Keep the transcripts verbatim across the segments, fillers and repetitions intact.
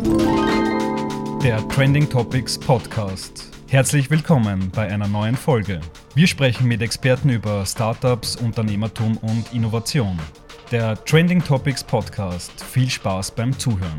Der Trending Topics Podcast. Herzlich willkommen bei einer neuen Folge. Wir sprechen mit Experten über Startups, Unternehmertum und Innovation. Der Trending Topics Podcast. Viel Spaß beim Zuhören.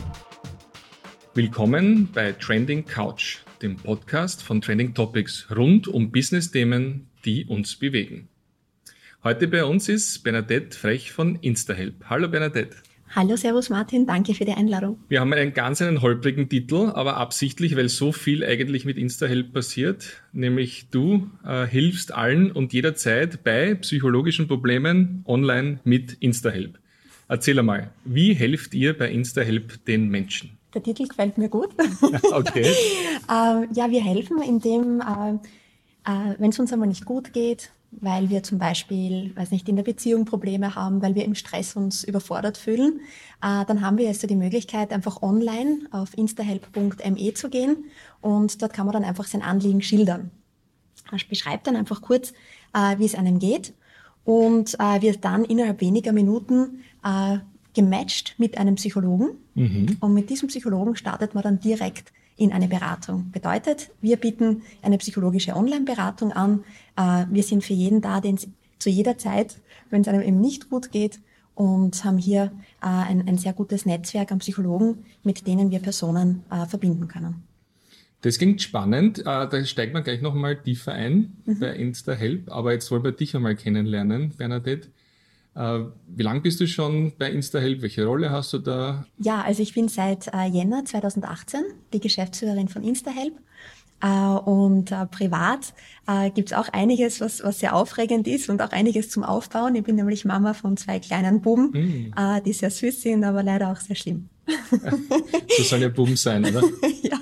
Willkommen bei Trending Couch, dem Podcast von Trending Topics rund um Business-Themen, die uns bewegen. Heute bei uns ist Bernadette Frech von InstaHelp. Hallo Bernadette. Hallo, servus Martin, danke für die Einladung. Wir haben einen ganz einen holprigen Titel, aber absichtlich, weil so viel eigentlich mit InstaHelp passiert. Nämlich du äh, hilfst allen und jederzeit bei psychologischen Problemen online mit InstaHelp. Erzähl einmal, wie helft ihr bei InstaHelp den Menschen? Der Titel gefällt mir gut. Okay. äh, ja, wir helfen, indem, äh, äh, wenn es uns einmal nicht gut geht, weil wir zum Beispiel, weiß nicht, in der Beziehung Probleme haben, weil wir im Stress uns überfordert fühlen, äh, dann haben wir jetzt die Möglichkeit, einfach online auf instahelp punkt me zu gehen und dort kann man dann einfach sein Anliegen schildern. Man beschreibt dann einfach kurz, äh, wie es einem geht und äh, wird dann innerhalb weniger Minuten äh, gematcht mit einem Psychologen. Mhm. Und mit diesem Psychologen startet man dann direkt in eine Beratung. Bedeutet, wir bieten eine psychologische Online-Beratung an. Wir sind für jeden da, den zu jeder Zeit, wenn es einem eben nicht gut geht, und haben hier ein, ein sehr gutes Netzwerk an Psychologen, mit denen wir Personen verbinden können. Das klingt spannend. Da steigt man gleich nochmal tiefer ein mhm. bei InstaHelp. Aber jetzt wollen wir dich einmal kennenlernen, Bernadette. Wie lange bist du schon bei InstaHelp? Welche Rolle hast du da? Ja, also ich bin seit äh, Jänner zweitausendachtzehn die Geschäftsführerin von InstaHelp. Äh, und äh, privat äh, gibt es auch einiges, was, was sehr aufregend ist und auch einiges zum Aufbauen. Ich bin nämlich Mama von zwei kleinen Buben, mm. äh, die sehr süß sind, aber leider auch sehr schlimm. So soll ja Buben sein, oder? Ja.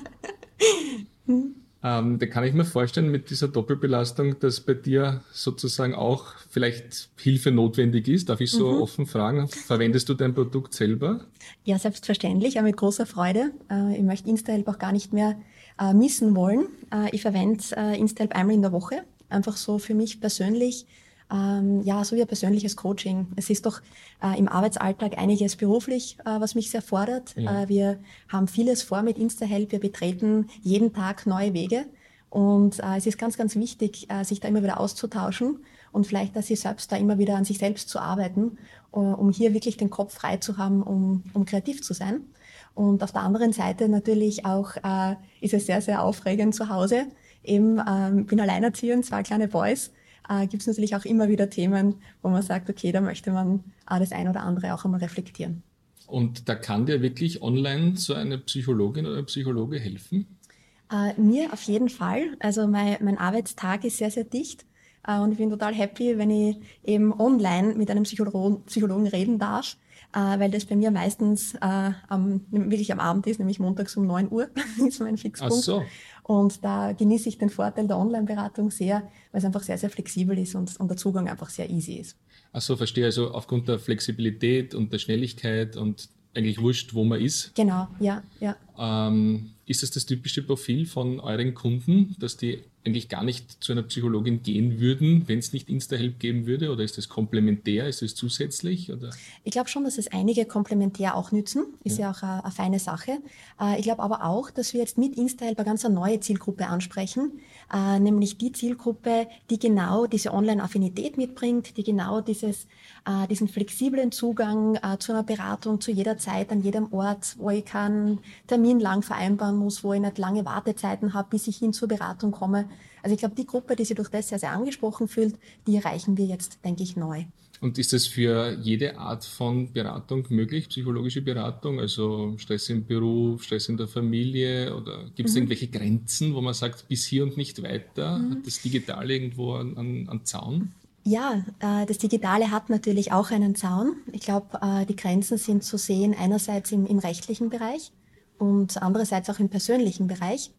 Hm. Ähm, da kann ich mir vorstellen, mit dieser Doppelbelastung, dass bei dir sozusagen auch vielleicht Hilfe notwendig ist. Darf ich so mhm. offen fragen? Verwendest du dein Produkt selber? Ja, selbstverständlich, aber mit großer Freude. Äh, ich möchte InstaHelp auch gar nicht mehr äh, missen wollen. Äh, ich verwende äh, InstaHelp einmal in der Woche, einfach so für mich persönlich. Ähm, ja, so wie ein persönliches Coaching. Es ist doch äh, im Arbeitsalltag einiges beruflich, äh, was mich sehr fordert. Ja. Äh, wir haben vieles vor mit InstaHelp. Wir betreten jeden Tag neue Wege. Und äh, es ist ganz, ganz wichtig, äh, sich da immer wieder auszutauschen und vielleicht, dass sie selbst da immer wieder an sich selbst zu arbeiten, uh, um hier wirklich den Kopf frei zu haben, um, um kreativ zu sein. Und auf der anderen Seite natürlich auch äh, ist es sehr, sehr aufregend zu Hause. Eben, ähm, bin alleinerziehend, zwei kleine Boys. Äh, gibt es natürlich auch immer wieder Themen, wo man sagt, okay, da möchte man äh, das ein oder andere auch einmal reflektieren. Und da kann dir wirklich online so eine Psychologin oder Psychologe helfen? Äh, mir auf jeden Fall. Also mein, mein Arbeitstag ist sehr, sehr dicht äh, und ich bin total happy, wenn ich eben online mit einem Psychologen, Psychologen reden darf, äh, weil das bei mir meistens äh, am, wirklich am Abend ist, nämlich montags um neun Uhr ist mein Fixpunkt. Ach so. Und da genieße ich den Vorteil der Online-Beratung sehr, weil es einfach sehr, sehr flexibel ist und, und der Zugang einfach sehr easy ist. Ach so, verstehe. Also aufgrund der Flexibilität und der Schnelligkeit und eigentlich wurscht, wo man ist. Genau, ja, ja. Ähm, ist das das typische Profil von euren Kunden, dass die eigentlich gar nicht zu einer Psychologin gehen würden, wenn es nicht InstaHelp geben würde? Oder ist das komplementär? Ist das zusätzlich? Oder? Ich glaube schon, dass es einige komplementär auch nützen. Ist ja, ja auch eine, eine feine Sache. Äh, ich glaube aber auch, dass wir jetzt mit InstaHelp eine ganz neue Zielgruppe ansprechen, äh, nämlich die Zielgruppe, die genau diese Online-Affinität mitbringt, die genau dieses, äh, diesen flexiblen Zugang äh, zu einer Beratung zu jeder Zeit, an jedem Ort, wo ich keinen Termin lang vereinbaren muss, wo ich nicht lange Wartezeiten habe, bis ich hin zur Beratung komme. Also ich glaube, die Gruppe, die sich durch das sehr, sehr angesprochen fühlt, die erreichen wir jetzt, denke ich, neu. Und ist das für jede Art von Beratung möglich, psychologische Beratung, also Stress im Beruf, Stress in der Familie, oder gibt es mhm. irgendwelche Grenzen, wo man sagt, bis hier und nicht weiter? Mhm. Hat das Digitale irgendwo einen, einen, einen Zaun? Ja, äh, das Digitale hat natürlich auch einen Zaun. Ich glaube, äh, die Grenzen sind zu sehen einerseits im, im rechtlichen Bereich und andererseits auch im persönlichen Bereich.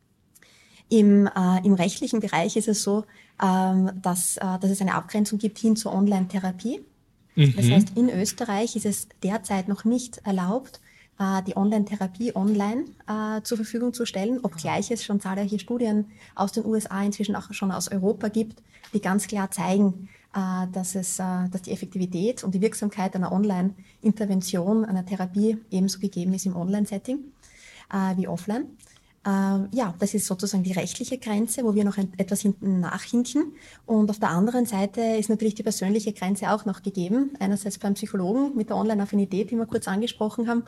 Im, äh, im rechtlichen Bereich ist es so, ähm, dass, äh, dass es eine Abgrenzung gibt hin zur Online-Therapie. Mhm. Das heißt, in Österreich ist es derzeit noch nicht erlaubt, äh, die Online-Therapie online äh, zur Verfügung zu stellen, obgleich es schon zahlreiche Studien aus den U S A, inzwischen auch schon aus Europa gibt, die ganz klar zeigen, äh, dass, es, äh, dass die Effektivität und die Wirksamkeit einer Online-Intervention, einer Therapie ebenso gegeben ist im Online-Setting. äh, wie offline. Äh, ja, das ist sozusagen die rechtliche Grenze, wo wir noch ein, etwas hinten nachhinken. Und auf der anderen Seite ist natürlich die persönliche Grenze auch noch gegeben. Einerseits beim Psychologen mit der Online-Affinität, die wir kurz angesprochen haben.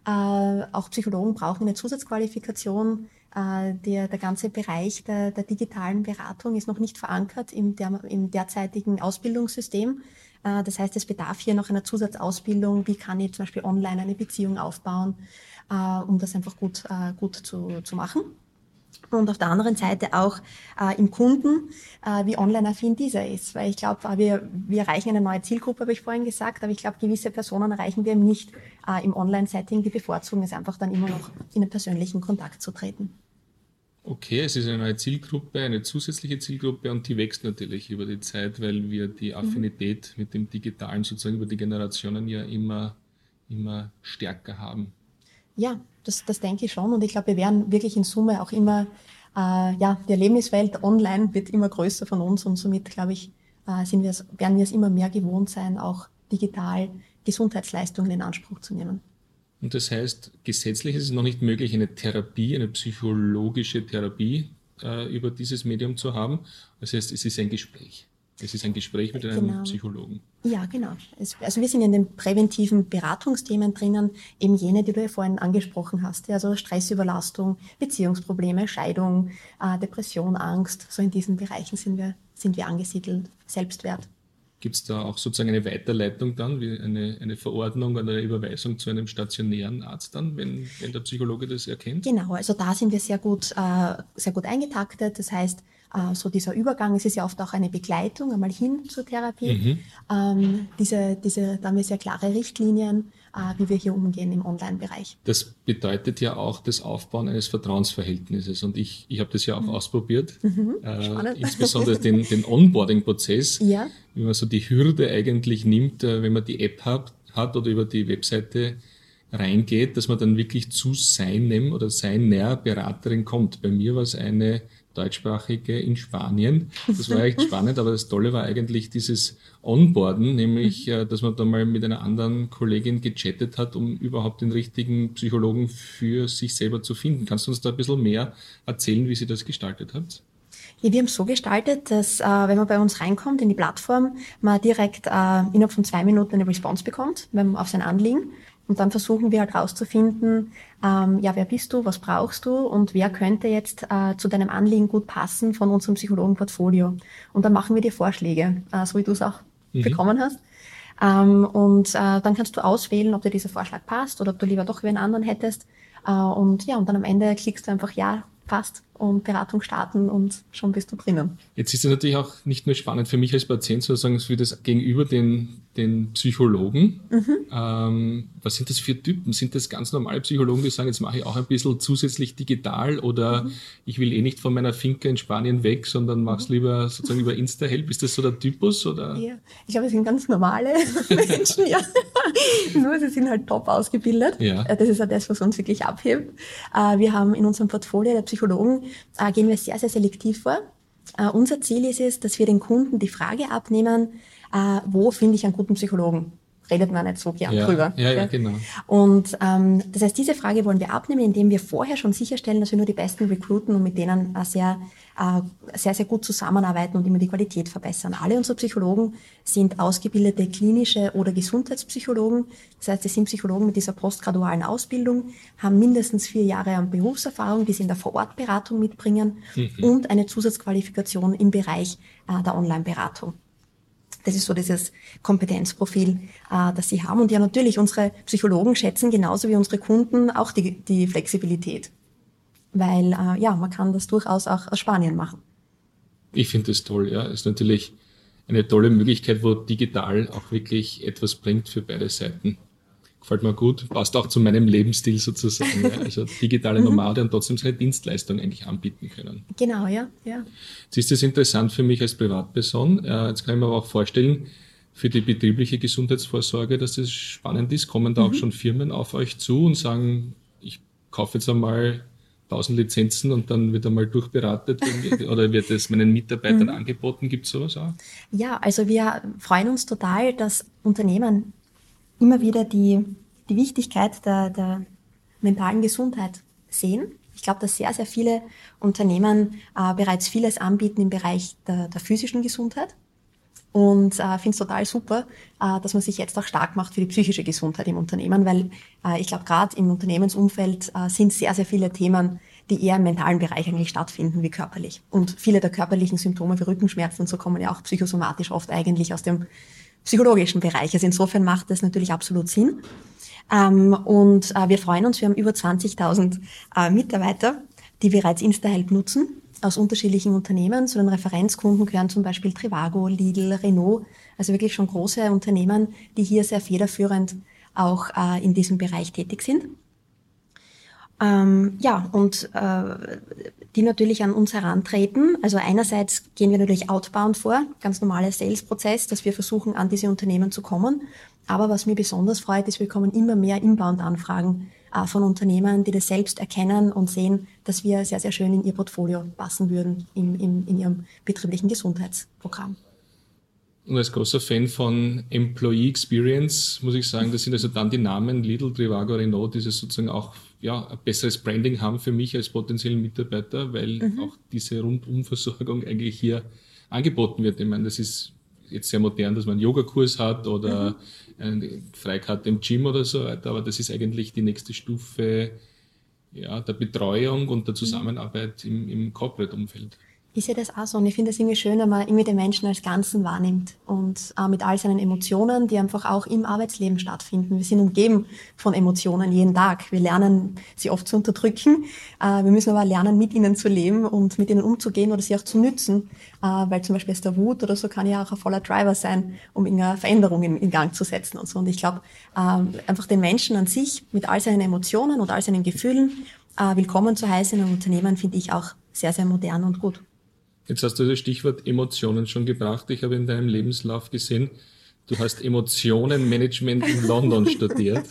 Äh, auch Psychologen brauchen eine Zusatzqualifikation. Äh, der, der ganze Bereich der, der digitalen Beratung ist noch nicht verankert im, der, im derzeitigen Ausbildungssystem. Äh, das heißt, es bedarf hier noch einer Zusatzausbildung. Wie kann ich zum Beispiel online eine Beziehung aufbauen? Uh, um das einfach gut, uh, gut zu, zu machen. Und auf der anderen Seite auch uh, im Kunden, uh, wie online-affin dieser ist. Weil ich glaube, uh, wir, wir erreichen eine neue Zielgruppe, habe ich vorhin gesagt, aber ich glaube, gewisse Personen erreichen wir eben nicht uh, im Online-Setting. Die bevorzugen es einfach dann immer noch, in den persönlichen Kontakt zu treten. Okay, es ist eine neue Zielgruppe, eine zusätzliche Zielgruppe und die wächst natürlich über die Zeit, weil wir die Affinität mhm. mit dem Digitalen sozusagen über die Generationen ja immer, immer stärker haben. Ja, das, das denke ich schon und ich glaube, wir werden wirklich in Summe auch immer, äh, ja, die Erlebniswelt online wird immer größer von uns und somit, glaube ich, äh, sind wir es, werden wir es immer mehr gewohnt sein, auch digital Gesundheitsleistungen in Anspruch zu nehmen. Und das heißt, gesetzlich ist es noch nicht möglich, eine Therapie, eine psychologische Therapie äh, über dieses Medium zu haben. Das heißt, es ist ein Gespräch. Es ist ein Gespräch mit einem genau. Psychologen. Ja, genau. Es, also wir sind in den präventiven Beratungsthemen drinnen, eben jene, die du ja vorhin angesprochen hast. Also Stressüberlastung, Beziehungsprobleme, Scheidung, äh, Depression, Angst. So in diesen Bereichen sind wir, sind wir angesiedelt. Selbstwert. Gibt es da auch sozusagen eine Weiterleitung dann, wie eine, eine Verordnung oder eine Überweisung zu einem stationären Arzt dann, wenn, wenn der Psychologe das erkennt? Genau, also da sind wir sehr gut, äh, sehr gut eingetaktet. Das heißt, äh, so dieser Übergang, es ist ja oft auch eine Begleitung einmal hin zur Therapie. Mhm. Ähm, diese, diese, da haben wir sehr klare Richtlinien, äh, wie wir hier umgehen im Online-Bereich. Das bedeutet ja auch das Aufbauen eines Vertrauensverhältnisses und ich, ich habe das ja auch mhm. ausprobiert, mhm. Äh, insbesondere den, den Onboarding-Prozess, ja. wie man so die Hürde eigentlich nimmt, wenn man die App hat, hat oder über die Webseite reingeht, dass man dann wirklich zu seinem oder seiner Beraterin kommt. Bei mir war es eine deutschsprachige in Spanien. Das war echt spannend, aber das Tolle war eigentlich dieses Onboarden, nämlich, mhm. dass man da mal mit einer anderen Kollegin gechattet hat, um überhaupt den richtigen Psychologen für sich selber zu finden. Kannst du uns da ein bisschen mehr erzählen, wie Sie das gestaltet habt? Ja, wir haben es so gestaltet, dass äh, wenn man bei uns reinkommt in die Plattform, man direkt äh, innerhalb von zwei Minuten eine Response bekommt, wenn man auf sein Anliegen. Und dann versuchen wir halt rauszufinden, ähm, ja, wer bist du, was brauchst du und wer könnte jetzt äh, zu deinem Anliegen gut passen von unserem Psychologenportfolio. Und dann machen wir dir Vorschläge, äh, so wie du es auch mhm. bekommen hast. Ähm, und äh, dann kannst du auswählen, ob dir dieser Vorschlag passt oder ob du lieber doch wen anderen hättest. Äh, und ja, und dann am Ende klickst du einfach ja, passt und Beratung starten und schon bist du drinnen. Jetzt ist es natürlich auch nicht nur spannend für mich als Patient, sondern für das gegenüber den, den Psychologen. Mhm. Ähm, was sind das für Typen? Sind das ganz normale Psychologen, die sagen, jetzt mache ich auch ein bisschen zusätzlich digital oder mhm. ich will eh nicht von meiner Finca in Spanien weg, sondern mache es mhm. lieber sozusagen über Insta-Help? Ist das so der Typus? Oder? Ja, ich glaube, es sind ganz normale Menschen, ja. Nur sie sind halt top ausgebildet. Ja. Das ist ja das, was uns wirklich abhebt. Wir haben in unserem Portfolio der Psychologen äh, gehen wir sehr, sehr selektiv vor. Äh, unser Ziel ist es, dass wir den Kunden die Frage abnehmen, äh, wo finde ich einen guten Psychologen? Redet man nicht so gern ja, drüber. Ja, ja, genau. Und ähm, das heißt, diese Frage wollen wir abnehmen, indem wir vorher schon sicherstellen, dass wir nur die Besten recruiten und mit denen äh, sehr, äh, sehr, sehr gut zusammenarbeiten und immer die Qualität verbessern. Alle unsere Psychologen sind ausgebildete klinische oder Gesundheitspsychologen. Das heißt, sie sind Psychologen mit dieser postgradualen Ausbildung, haben mindestens vier Jahre an Berufserfahrung, die sie in der Vorortberatung mitbringen mhm. und eine Zusatzqualifikation im Bereich äh, der Online-Beratung. Das ist so dieses Kompetenzprofil, äh, das sie haben. Und ja, natürlich, unsere Psychologen schätzen genauso wie unsere Kunden auch die, die Flexibilität. Weil, äh, ja, man kann das durchaus auch aus Spanien machen. Ich finde das toll, ja. Es ist natürlich eine tolle Möglichkeit, wo digital auch wirklich etwas bringt für beide Seiten. Gefällt mir gut, passt auch zu meinem Lebensstil sozusagen. Ja. Also digitale Nomade und trotzdem seine Dienstleistung eigentlich anbieten können. Genau, ja. ja. Jetzt ist das interessant für mich als Privatperson. Jetzt kann ich mir aber auch vorstellen, für die betriebliche Gesundheitsvorsorge, dass das spannend ist. Kommen da mhm. auch schon Firmen auf euch zu und sagen, ich kaufe jetzt einmal tausend Lizenzen und dann wird einmal durchberatet oder wird es meinen Mitarbeitern mhm. angeboten? Gibt es sowas auch? Ja, also wir freuen uns total, dass Unternehmen immer wieder die, die Wichtigkeit der, der mentalen Gesundheit sehen. Ich glaube, dass sehr, sehr viele Unternehmen äh, bereits vieles anbieten im Bereich der, der physischen Gesundheit. Und äh, finde es total super, äh, dass man sich jetzt auch stark macht für die psychische Gesundheit im Unternehmen, weil äh, ich glaube, gerade im Unternehmensumfeld äh, sind sehr, sehr viele Themen, die eher im mentalen Bereich eigentlich stattfinden wie körperlich. Und viele der körperlichen Symptome wie Rückenschmerzen und so kommen ja auch psychosomatisch oft eigentlich aus dem psychologischen Bereich. Also insofern macht das natürlich absolut Sinn. Ähm, und äh, wir freuen uns, wir haben über zwanzigtausend äh, Mitarbeiter, die bereits InstaHelp nutzen, aus unterschiedlichen Unternehmen. Zu den Referenzkunden gehören zum Beispiel Trivago, Lidl, Renault, also wirklich schon große Unternehmen, die hier sehr federführend auch äh, in diesem Bereich tätig sind. Ähm, ja, und äh, die natürlich an uns herantreten. Also einerseits gehen wir natürlich outbound vor, ganz normaler Sales-Prozess, dass wir versuchen, an diese Unternehmen zu kommen. Aber was mir besonders freut, ist, wir bekommen immer mehr Inbound-Anfragen äh, von Unternehmen, die das selbst erkennen und sehen, dass wir sehr, sehr schön in ihr Portfolio passen würden im, im, in ihrem betrieblichen Gesundheitsprogramm. Und als großer Fan von Employee Experience muss ich sagen, das sind also dann die Namen Lidl, Trivago, Renault, die sozusagen auch ja, ein besseres Branding haben für mich als potenziellen Mitarbeiter, weil mhm. auch diese Rundumversorgung eigentlich hier angeboten wird. Ich meine, das ist jetzt sehr modern, dass man einen Yogakurs hat oder mhm. eine Freikarte im Gym oder so weiter, aber das ist eigentlich die nächste Stufe ja, der Betreuung und der Zusammenarbeit im, im Corporate-Umfeld. Ich sehe das auch so und ich finde es irgendwie schön, wenn man irgendwie den Menschen als Ganzen wahrnimmt und äh, mit all seinen Emotionen, die einfach auch im Arbeitsleben stattfinden. Wir sind umgeben von Emotionen jeden Tag. Wir lernen, sie oft zu unterdrücken. Äh, wir müssen aber lernen, mit ihnen zu leben und mit ihnen umzugehen oder sie auch zu nützen, äh, weil zum Beispiel ist der Wut oder so kann ja auch ein voller Driver sein, um irgendeine Veränderung in, in Gang zu setzen und so. Und ich glaube, äh, einfach den Menschen an sich mit all seinen Emotionen und all seinen Gefühlen äh, willkommen zu heißen in einem Unternehmen, finde ich auch sehr, sehr modern und gut. Jetzt hast du das Stichwort Emotionen schon gebracht. Ich habe in deinem Lebenslauf gesehen, du hast Emotionenmanagement in London studiert.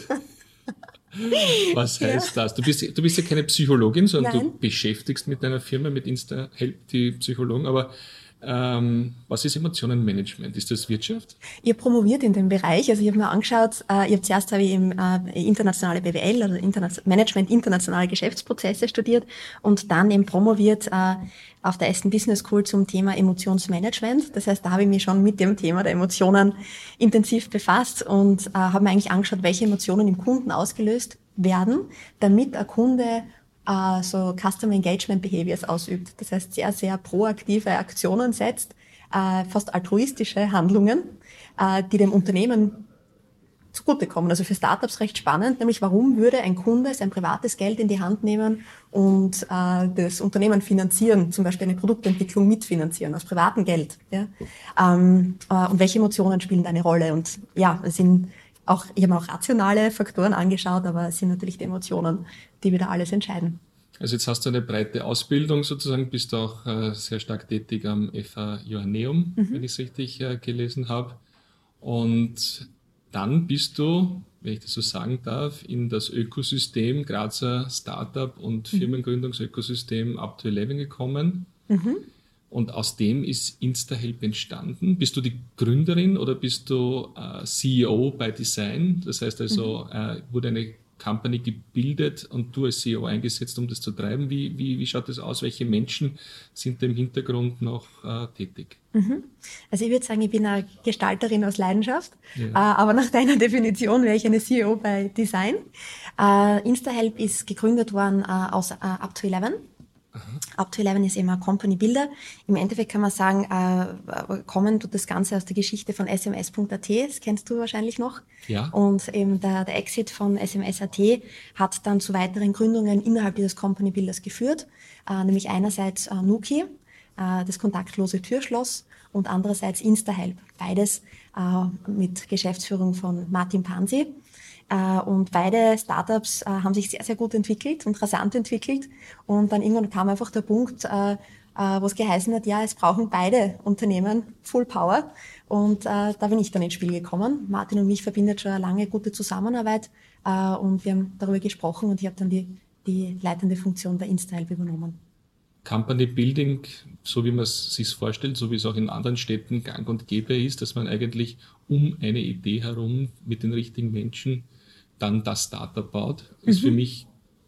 Was heißt ja. das? Du bist, du bist ja keine Psychologin, sondern Nein. du beschäftigst mit deiner Firma, mit InstaHelp, die Psychologen. Aber ähm, was ist Emotionenmanagement? Ist das Wirtschaft? Ihr promoviert in dem Bereich. Also ich habe mir angeschaut, äh, ich habe zuerst habe ich im äh, internationale B W L, also Interna- Management internationale Geschäftsprozesse studiert und dann eben promoviert äh, auf der Aston Business School zum Thema Emotionsmanagement. Das heißt, da habe ich mich schon mit dem Thema der Emotionen intensiv befasst und äh, habe mir eigentlich angeschaut, welche Emotionen im Kunden ausgelöst werden, damit ein Kunde äh, so Customer Engagement Behaviors ausübt. Das heißt, sehr, sehr proaktive Aktionen setzt, äh, fast altruistische Handlungen, äh, die dem Unternehmen zugutekommen. Also für Startups recht spannend, nämlich warum würde ein Kunde sein privates Geld in die Hand nehmen und äh, das Unternehmen finanzieren, zum Beispiel eine Produktentwicklung mitfinanzieren aus privatem Geld. Ja? Ähm, äh, und welche Emotionen spielen da eine Rolle? Und ja, es sind auch, ich habe mir auch rationale Faktoren angeschaut, aber es sind natürlich die Emotionen, die wieder alles entscheiden. Also jetzt hast du eine breite Ausbildung sozusagen, bist auch äh, sehr stark tätig am F H Johanneum, mhm. wenn ich es richtig äh, gelesen habe. Und dann bist du, wenn ich das so sagen darf, in das Ökosystem Grazer Startup- und Firmengründungsökosystem Up to eleven gekommen. Mhm. Und aus dem ist InstaHelp entstanden. Bist du die Gründerin oder bist du äh, C E O by Design? Das heißt also, mhm. äh, wurde eine Company gebildet und du als C E O eingesetzt, um das zu treiben. Wie, wie, wie schaut das aus? Welche Menschen sind da im Hintergrund noch äh, tätig? Mhm. Also ich würde sagen, ich bin eine Gestalterin aus Leidenschaft, ja. äh, aber nach deiner Definition wäre ich eine C E O bei Design. Äh, InstaHelp ist gegründet worden äh, aus äh, Up to eleven. Aha. Up to eleven ist eben ein Company Builder. Im Endeffekt kann man sagen, äh, kommen tut das Ganze aus der Geschichte von S M S Punkt A T, das kennst du wahrscheinlich noch. Ja. Und eben der, der Exit von S M S Punkt A T hat dann zu weiteren Gründungen innerhalb dieses Company Builders geführt, äh, nämlich einerseits äh, Nuki, äh, das kontaktlose Türschloss, und andererseits InstaHelp, beides äh, mit Geschäftsführung von Martin Pansi. Und beide Startups äh, haben sich sehr, sehr gut entwickelt und rasant entwickelt. Und dann irgendwann kam einfach der Punkt, äh, äh, wo es geheißen hat, ja, es brauchen beide Unternehmen Full Power. Und äh, da bin ich dann ins Spiel gekommen. Martin und mich verbindet schon eine lange gute Zusammenarbeit. Äh, und wir haben darüber gesprochen und ich habe dann die, die leitende Funktion bei InstaHelp übernommen. Company Building, so wie man es sich vorstellt, so wie es auch in anderen Städten gang und gäbe ist, dass man eigentlich um eine Idee herum mit den richtigen Menschen dann das Startup baut, ist mhm. für mich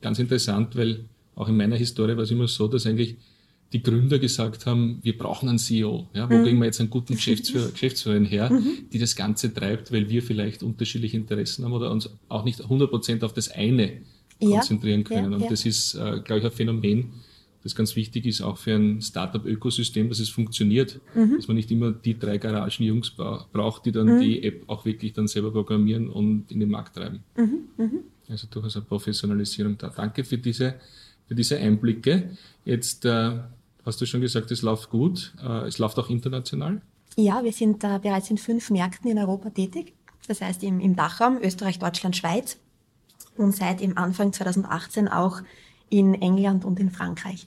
ganz interessant, weil auch in meiner Historie war es immer so, dass eigentlich die Gründer gesagt haben, wir brauchen einen C E O. Ja, wo mhm. kriegen wir jetzt einen guten Geschäftsführer, Geschäftsführerin her, mhm. die das Ganze treibt, weil wir vielleicht unterschiedliche Interessen haben oder uns auch nicht hundert Prozent auf das eine ja. konzentrieren können. Ja, und ja. das ist, äh, glaube ich, ein Phänomen, das ganz wichtig ist, auch für ein Startup-Ökosystem, dass es funktioniert. Mhm. Dass man nicht immer die drei Garagenjungs bra- braucht, die dann mhm. die App auch wirklich dann selber programmieren und in den Markt treiben. Mhm. Mhm. Also durchaus eine Professionalisierung da. Danke für diese, für diese Einblicke. Jetzt äh, hast du schon gesagt, es läuft gut. Äh, es läuft auch international. Ja, wir sind äh, bereits in fünf Märkten in Europa tätig. Das heißt im, im Dachraum, Österreich, Deutschland, Schweiz. Und seit im Anfang zwanzig achtzehn auch in England und in Frankreich.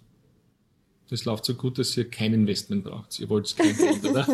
Das läuft so gut, dass ihr kein Investment braucht. Ihr wollt kein Geld, oder?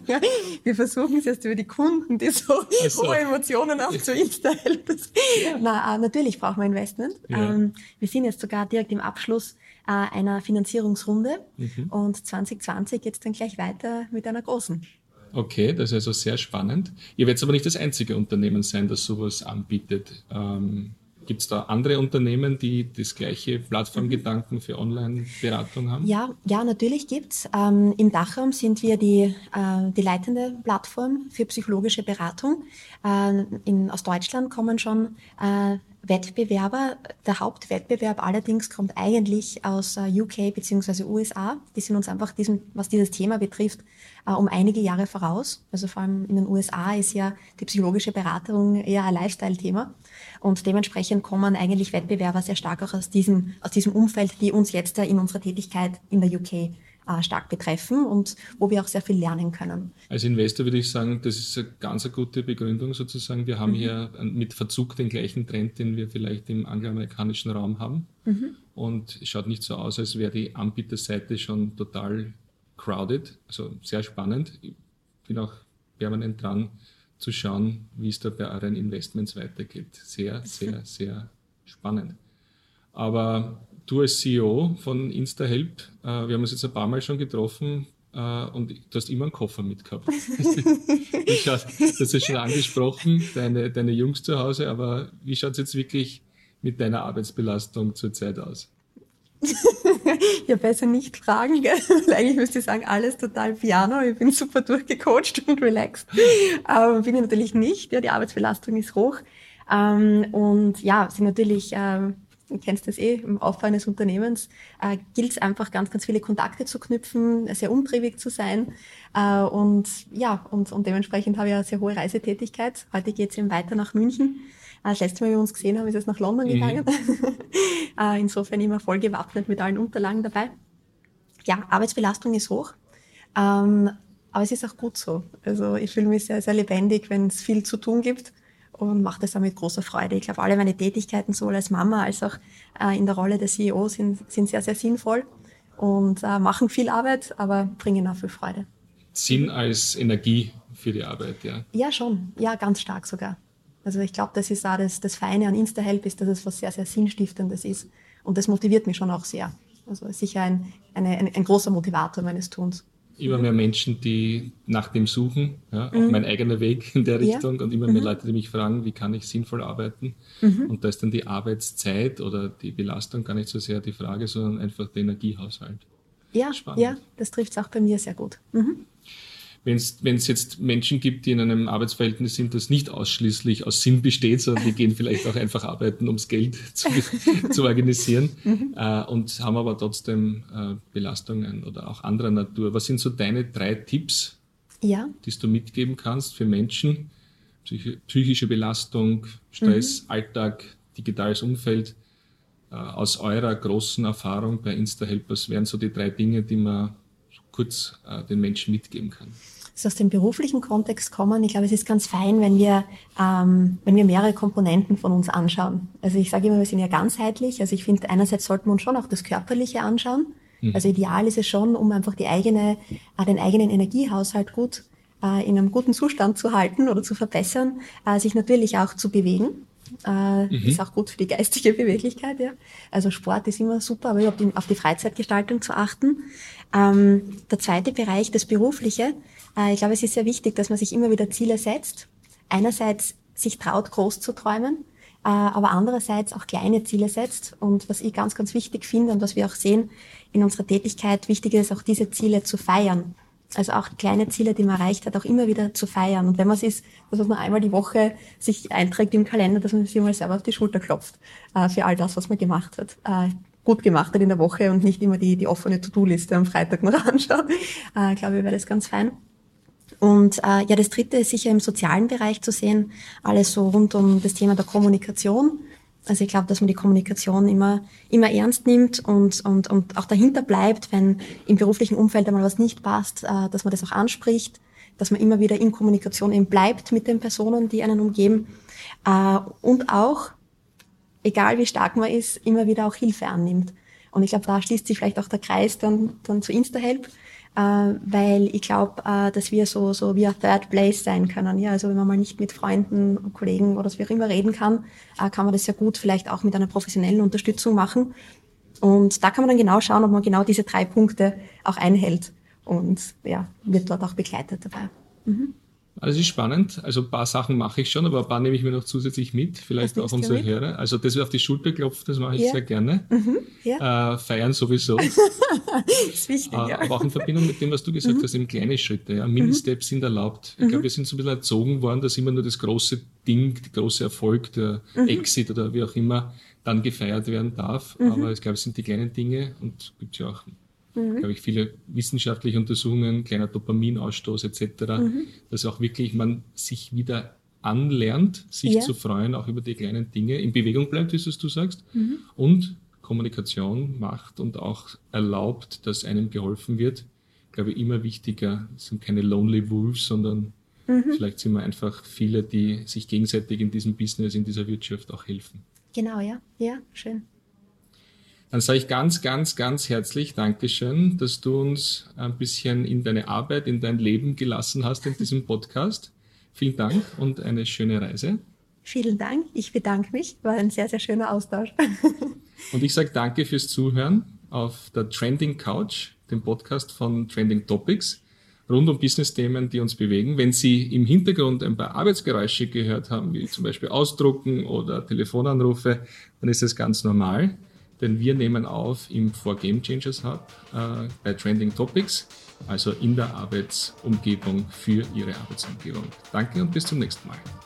Wir versuchen es erst über die Kunden, die so, so. hohe Emotionen auch zu Insta-Help. Ja. Na, natürlich brauchen wir Investment. Ja. Ähm, wir sind jetzt sogar direkt im Abschluss äh, einer Finanzierungsrunde mhm. und zwanzig zwanzig geht es dann gleich weiter mit einer großen. Okay, das ist also sehr spannend. Ihr werdet aber nicht das einzige Unternehmen sein, das sowas anbietet. Ähm, Gibt es da andere Unternehmen, die das gleiche Plattformgedanken für Online-Beratung haben? Ja, ja, natürlich gibt's. Ähm, Im Dachraum sind wir die, äh, die leitende Plattform für psychologische Beratung. Äh, in, aus Deutschland kommen schon äh, Wettbewerber. Der Hauptwettbewerb allerdings kommt eigentlich aus äh, U K bzw. U S A. Die sind uns einfach, diesem, was dieses Thema betrifft, äh, um einige Jahre voraus. Also vor allem in den U S A ist ja die psychologische Beratung eher ein Lifestyle-Thema. Und dementsprechend kommen eigentlich Wettbewerber sehr stark auch aus diesem, aus diesem Umfeld, die uns jetzt in unserer Tätigkeit in der U K äh, stark betreffen und wo wir auch sehr viel lernen können. Als Investor würde ich sagen, das ist eine ganz eine gute Begründung sozusagen. Wir haben mhm. hier mit Verzug den gleichen Trend, den wir vielleicht im angloamerikanischen Raum haben. Mhm. Und es schaut nicht so aus, als wäre die Anbieterseite schon total crowded. Also sehr spannend. Ich bin auch permanent dran, zu schauen, wie es da bei euren Investments weitergeht. Sehr, sehr, sehr spannend. Aber du als C E O von InstaHelp, äh, wir haben uns jetzt ein paar Mal schon getroffen äh, und du hast immer einen Koffer mitgehabt. Ich habe das ja schon angesprochen, deine, deine Jungs zu Hause, aber wie schaut es jetzt wirklich mit deiner Arbeitsbelastung zurzeit aus? Ja, besser nicht fragen, gell? Eigentlich müsste ich sagen, alles total piano, ich bin super durchgecoacht und relaxed. Aber bin ich natürlich nicht, ja, die Arbeitsbelastung ist hoch. Ähm, und ja, sind natürlich, ähm, du kennst das eh, im Aufbau eines Unternehmens äh, gilt es einfach, ganz, ganz viele Kontakte zu knüpfen, sehr umtriebig zu sein. Äh, und ja, und, und dementsprechend habe ich eine sehr hohe Reisetätigkeit. Heute geht es eben weiter nach München. Das letzte Mal, wie wir uns gesehen haben, ist es nach London gegangen. Mhm. Insofern immer voll gewappnet mit allen Unterlagen dabei. Ja, Arbeitsbelastung ist hoch, ähm, aber es ist auch gut so. Also ich fühle mich sehr, sehr lebendig, wenn es viel zu tun gibt und mache das auch mit großer Freude. Ich glaube, alle meine Tätigkeiten, sowohl als Mama als auch äh, in der Rolle der C E O, sind, sind sehr, sehr sinnvoll und äh, machen viel Arbeit, aber bringen auch viel Freude. Sinn als Energie für die Arbeit, ja? Ja, schon. Ja, ganz stark sogar. Also ich glaube, das ist auch das, das Feine an InstaHelp, ist, dass es was sehr, sehr Sinnstiftendes ist. Und das motiviert mich schon auch sehr. Also sicher ein, eine, ein, ein großer Motivator meines Tuns. Immer mehr Menschen, die nach dem suchen, ja, auch mhm. mein eigener Weg in der Richtung, ja. Und immer mehr mhm. Leute, die mich fragen, wie kann ich sinnvoll arbeiten? Mhm. Und da ist dann die Arbeitszeit oder die Belastung gar nicht so sehr die Frage, sondern einfach der Energiehaushalt. Ja, Spannend. ja, das trifft es auch bei mir sehr gut. Mhm. Wenn es jetzt Menschen gibt, die in einem Arbeitsverhältnis sind, das nicht ausschließlich aus Sinn besteht, sondern die gehen vielleicht auch einfach arbeiten, ums Geld zu, zu organisieren mhm. äh, und haben aber trotzdem äh, Belastungen oder auch anderer Natur. Was sind so deine drei Tipps, ja. die du mitgeben kannst für Menschen? Psych- psychische Belastung, Stress, mhm. Alltag, digitales Umfeld. Äh, aus eurer großen Erfahrung bei InstaHelp, was wären so die drei Dinge, die man kurz äh, den Menschen mitgeben kann? Also aus dem beruflichen Kontext kommen. Ich glaube, es ist ganz fein, wenn wir, ähm, wenn wir mehrere Komponenten von uns anschauen. Also ich sage immer, wir sind ja ganzheitlich. Also ich finde, einerseits sollten wir uns schon auch das Körperliche anschauen. Mhm. Also ideal ist es schon, um einfach die eigene, äh, den eigenen Energiehaushalt gut äh, in einem guten Zustand zu halten oder zu verbessern, äh, sich natürlich auch zu bewegen. Äh, mhm. Ist auch gut für die geistige Beweglichkeit, ja. Also Sport ist immer super, aber überhaupt auf die Freizeitgestaltung zu achten. Ähm, der zweite Bereich, das Berufliche. Äh, ich glaube, es ist sehr wichtig, dass man sich immer wieder Ziele setzt. Einerseits sich traut, groß zu träumen. aber andererseits auch kleine Ziele setzt. Und was ich ganz, ganz wichtig finde und was wir auch sehen in unserer Tätigkeit, wichtig ist auch diese Ziele zu feiern. Also auch kleine Ziele, die man erreicht hat, auch immer wieder zu feiern. Und wenn man es ist, dass man einmal die Woche sich einträgt im Kalender, dass man sich mal selber auf die Schulter klopft äh, für all das, was man gemacht hat. Äh, gut gemacht hat in der Woche und nicht immer die, die offene To-Do-Liste am Freitag noch anschauen. Äh, glaube ich, wäre das ganz fein. Und äh, ja, das Dritte ist sicher im sozialen Bereich zu sehen, alles so rund um das Thema der Kommunikation. Also ich glaube, dass man die Kommunikation immer immer ernst nimmt und und und auch dahinter bleibt, wenn im beruflichen Umfeld einmal was nicht passt, äh, dass man das auch anspricht, dass man immer wieder in Kommunikation eben bleibt mit den Personen, die einen umgeben. Äh, und auch, egal wie stark man ist, immer wieder auch Hilfe annimmt. Und ich glaube, da schließt sich vielleicht auch der Kreis dann dann zu InstaHelp. Uh, weil ich glaube, uh, dass wir so so wie a Third Place sein können. Ja, also wenn man mal nicht mit Freunden, Kollegen oder wie auch immer reden kann, uh, kann man das sehr gut vielleicht auch mit einer professionellen Unterstützung machen. Und da kann man dann genau schauen, ob man genau diese drei Punkte auch einhält und ja, wird dort auch begleitet dabei. Mhm. Also es ist spannend. Also ein paar Sachen mache ich schon, aber ein paar nehme ich mir noch zusätzlich mit. Vielleicht auch unsere Hörer. Also das auf die Schulter klopft, das mache ich ja. sehr gerne. Mhm. Ja. Äh, feiern sowieso. Das ist wichtig, äh, ja. Aber auch in Verbindung mit dem, was du gesagt mhm. hast, eben kleine Schritte. Ja. Mini-Steps sind erlaubt. Ich mhm. glaube, wir sind so ein bisschen erzogen worden, dass immer nur das große Ding, der große Erfolg, der mhm. Exit oder wie auch immer dann gefeiert werden darf. Mhm. Aber ich glaube, es sind die kleinen Dinge und es gibt ja auch Mhm. glaube ich, viele wissenschaftliche Untersuchungen, kleiner Dopaminausstoß et cetera, mhm. dass auch wirklich man sich wieder anlernt, sich ja. zu freuen, auch über die kleinen Dinge, in Bewegung bleibt, wie es du sagst, mhm. und Kommunikation macht und auch erlaubt, dass einem geholfen wird. Ich glaube, immer wichtiger, es sind keine Lonely Wolves, sondern mhm. vielleicht sind wir einfach viele, die sich gegenseitig in diesem Business, in dieser Wirtschaft auch helfen. Genau, ja, ja, schön. Dann sage ich ganz, ganz, ganz herzlich Dankeschön, dass du uns ein bisschen in deine Arbeit, in dein Leben gelassen hast in diesem Podcast. Vielen Dank und eine schöne Reise. Vielen Dank. Ich bedanke mich. War ein sehr, sehr schöner Austausch. Und ich sage danke fürs Zuhören auf der Trending Couch, dem Podcast von Trending Topics, rund um Business-Themen, die uns bewegen. Wenn Sie im Hintergrund ein paar Arbeitsgeräusche gehört haben, wie zum Beispiel Ausdrucken oder Telefonanrufe, dann ist das ganz normal. Denn wir nehmen auf im For Game Changers Hub äh, bei Trending Topics, also in der Arbeitsumgebung für Ihre Arbeitsumgebung. Danke und bis zum nächsten Mal.